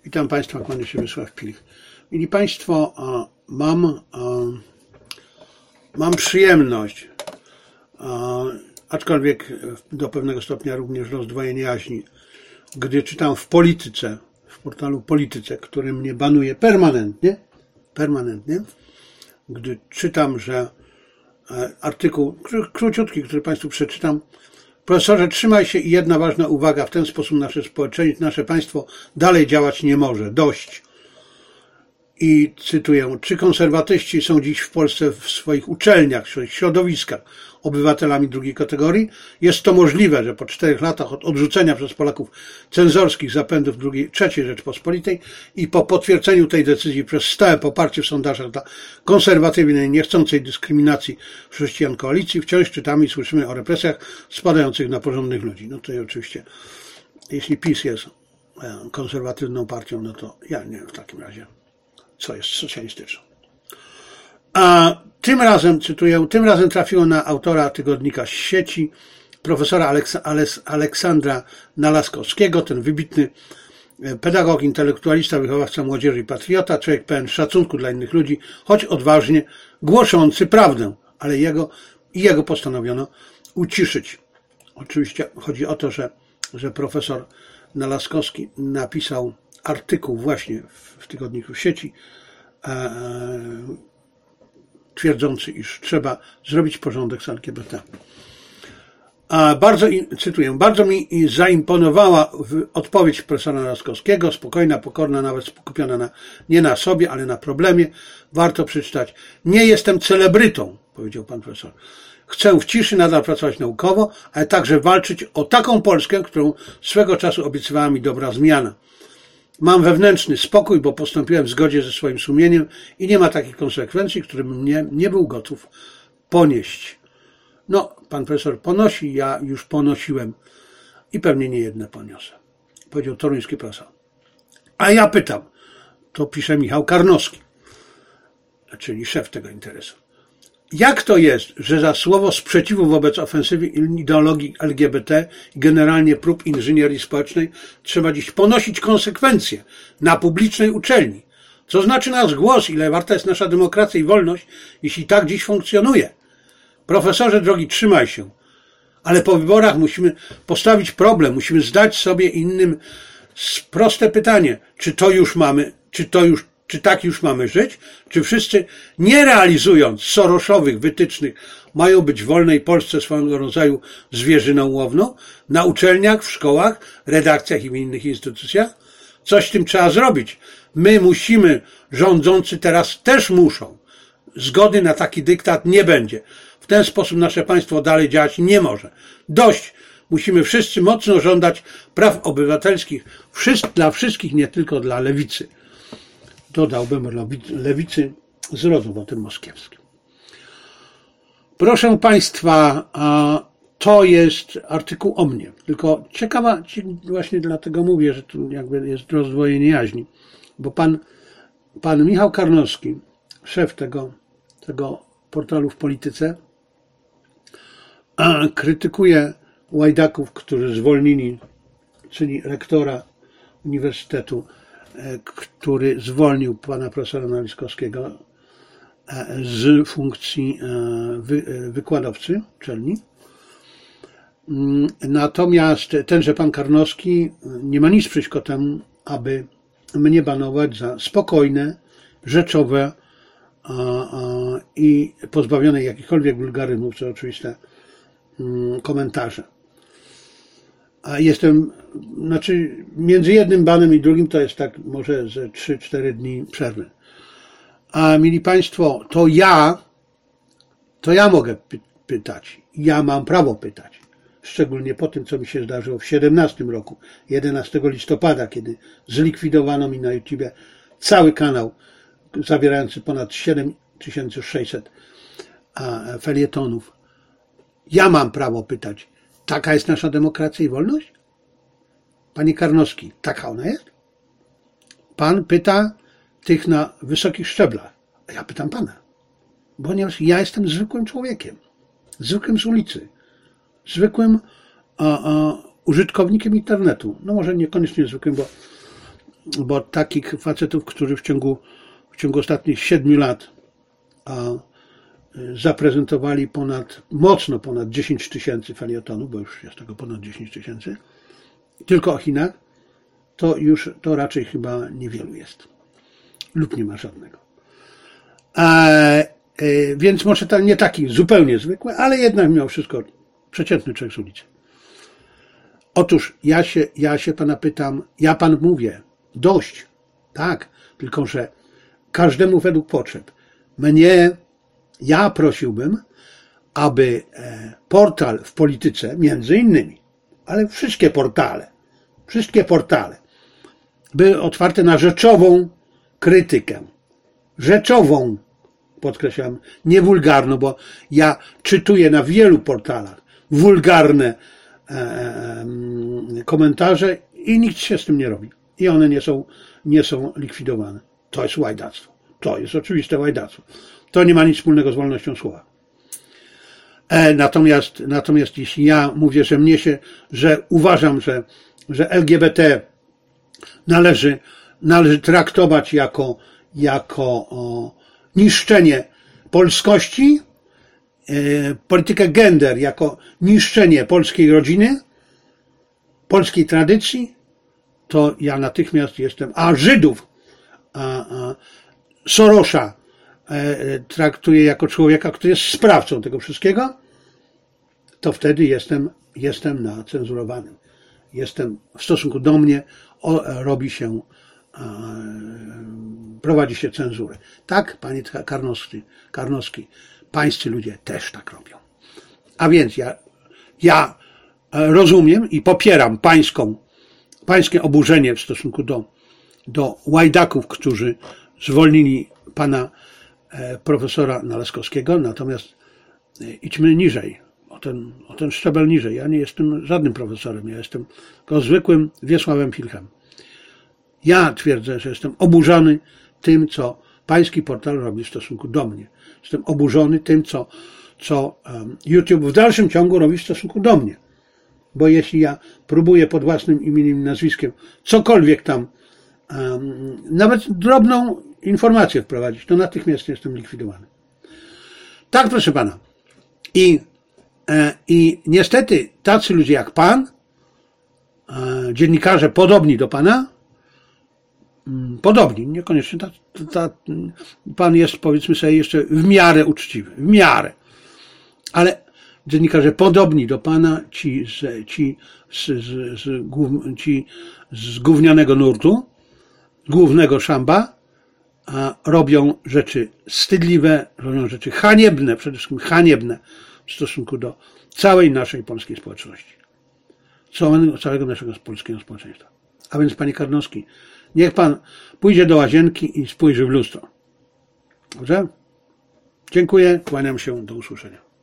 Witam Państwa, kłania się Wiesław Pilch. Mili Państwo, mam przyjemność, aczkolwiek do pewnego stopnia również rozdwojenie jaźni, gdy czytam w Polityce, w portalu Polityce, który mnie banuje permanentnie, gdy czytam, że artykuł króciutki, który Państwu przeczytam: profesorze, trzymaj się i jedna ważna uwaga, w ten sposób nasze państwo dalej działać nie może. Dość. I cytuję: czy konserwatyści są dziś w Polsce w swoich uczelniach, w swoich środowiskach obywatelami drugiej kategorii? Jest to możliwe, że po 4 latach od odrzucenia przez Polaków cenzorskich zapędów III Rzeczpospolitej i po potwierdzeniu tej decyzji przez stałe poparcie w sondażach dla konserwatywnej, niechcącej dyskryminacji chrześcijan koalicji, wciąż czytamy i słyszymy o represjach spadających na porządnych ludzi. No to oczywiście, jeśli PiS jest konserwatywną partią, no to ja nie wiem w takim razie, co jest socjalistyczną. A tym razem, cytuję, tym razem trafiło na autora tygodnika Sieci, profesora Aleksandra Nalaskowskiego, ten wybitny pedagog, intelektualista, wychowawca młodzieży i patriota, człowiek pełen szacunku dla innych ludzi, choć odważnie głoszący prawdę, ale jego postanowiono uciszyć. Oczywiście chodzi o to, że profesor Nalaskowski napisał artykuł właśnie w tygodniku Sieci, twierdzący, iż trzeba zrobić porządek z LGBT. Cytuję: bardzo mi zaimponowała odpowiedź profesora Nalaskowskiego, spokojna, pokorna, nawet skupiona nie na sobie, ale na problemie. Warto przeczytać. Nie jestem celebrytą, powiedział pan profesor. Chcę w ciszy nadal pracować naukowo, ale także walczyć o taką Polskę, którą swego czasu obiecywała mi dobra zmiana. Mam wewnętrzny spokój, bo postąpiłem w zgodzie ze swoim sumieniem i nie ma takich konsekwencji, które bym nie był gotów ponieść. No, pan profesor ponosi, ja już ponosiłem i pewnie nie jedne poniosę, powiedział toruński profesor. A ja pytam, to pisze Michał Karnowski, czyli szef tego interesu. Jak to jest, że za słowo sprzeciwu wobec ofensywy ideologii LGBT i generalnie prób inżynierii społecznej trzeba dziś ponosić konsekwencje na publicznej uczelni? Co znaczy nasz głos, ile warta jest nasza demokracja i wolność, jeśli tak dziś funkcjonuje? Profesorze drogi, trzymaj się. Ale po wyborach musimy postawić problem, musimy zdać sobie innym proste pytanie, czy tak już mamy żyć? Czy wszyscy, nie realizując soroszowych wytycznych, mają być w wolnej Polsce swego rodzaju zwierzyną łowną? Na uczelniach, w szkołach, redakcjach i w innych instytucjach? Coś z tym trzeba zrobić. My musimy, rządzący teraz też muszą. Zgody na taki dyktat nie będzie. W ten sposób nasze państwo dalej działać nie może. Dość. Musimy wszyscy mocno żądać praw obywatelskich dla wszystkich, nie tylko dla lewicy. Dodałbym lewicy z rodowotem moskiewskim. Proszę Państwa, to jest artykuł o mnie. Tylko ciekawa, właśnie dlatego mówię, że tu jakby jest rozdwojenie jaźni. Bo pan Michał Karnowski, szef tego portalu w Polityce, krytykuje łajdaków, którzy zwolnili, czyli rektora uniwersytetu, który zwolnił pana profesora Nalaskowskiego z funkcji wykładowcy uczelni. Natomiast tenże pan Karnowski nie ma nic przeciwko temu, aby mnie banować za spokojne, rzeczowe i pozbawione jakichkolwiek wulgaryzmów, co oczywiste, komentarze. A między jednym banem i drugim to jest tak może ze 3-4 dni przerwy. A mili Państwo, to ja mogę pytać. Ja mam prawo pytać. Szczególnie po tym, co mi się zdarzyło w 2017 roku, 11 listopada, kiedy zlikwidowano mi na YouTubie cały kanał zawierający ponad 7600 felietonów. Ja mam prawo pytać. Taka jest nasza demokracja i wolność? Panie Karnowski, taka ona jest? Pan pyta tych na wysokich szczeblach, a ja pytam pana. Ponieważ ja jestem zwykłym człowiekiem, zwykłym z ulicy, zwykłym użytkownikiem internetu. No może niekoniecznie zwykłym, bo bo takich facetów, którzy w ciągu ostatnich 7 lat zaprezentowali mocno ponad 10 000 felietonów, bo już jest tego ponad 10 000, tylko o Chinach, to raczej chyba niewielu jest. Lub nie ma żadnego. Więc może to nie taki zupełnie zwykły, ale jednak mimo wszystko przeciętny człowiek z ulicy. Otóż ja się pana pytam, ja panu mówię, dość, tak, tylko że każdemu według potrzeb. Ja prosiłbym, aby portal w polityce, między innymi, ale wszystkie portale były otwarte na rzeczową krytykę. Rzeczową, podkreślam, nie wulgarną, bo ja czytuję na wielu portalach wulgarne komentarze i nikt się z tym nie robi. I one nie są likwidowane. To jest łajdactwo. To jest oczywiste łajdactwo. To nie ma nic wspólnego z wolnością słowa. Natomiast jeśli ja mówię, że uważam, że LGBT należy traktować jako niszczenie polskości, politykę gender jako niszczenie polskiej rodziny, polskiej tradycji, to ja natychmiast jestem, a Żydów, Sorosza traktuję jako człowieka, który jest sprawcą tego wszystkiego, to wtedy jestem na cenzurowanym. W stosunku do mnie prowadzi się cenzurę. Tak, panie Karnowski, pańscy ludzie też tak robią. A więc ja rozumiem i popieram pańskie oburzenie w stosunku do łajdaków, którzy zwolnili pana profesora Nalaskowskiego, natomiast idźmy niżej, o ten szczebel niżej. Ja nie jestem żadnym profesorem, ja jestem tylko zwykłym Wiesławem Pilchem. Ja twierdzę, że jestem oburzony tym, co pański portal robi w stosunku do mnie. Jestem oburzony tym, co YouTube w dalszym ciągu robi w stosunku do mnie. Bo jeśli ja próbuję pod własnym imieniem i nazwiskiem cokolwiek tam, nawet drobną informację wprowadzić, to natychmiast jestem likwidowany. Tak, proszę pana. I niestety tacy ludzie jak pan, dziennikarze podobni do pana, podobni, niekoniecznie pan jest, powiedzmy sobie, jeszcze w miarę uczciwy, w miarę. Ale dziennikarze podobni do pana, ci z gównianego nurtu, z głównego szamba, robią rzeczy wstydliwe, robią rzeczy haniebne, przede wszystkim haniebne w stosunku do całej naszej polskiej społeczności. Całego naszego polskiego społeczeństwa. A więc, panie Karnowski, niech pan pójdzie do łazienki i spojrzy w lustro. Dobrze? Dziękuję, kłaniam się, do usłyszenia.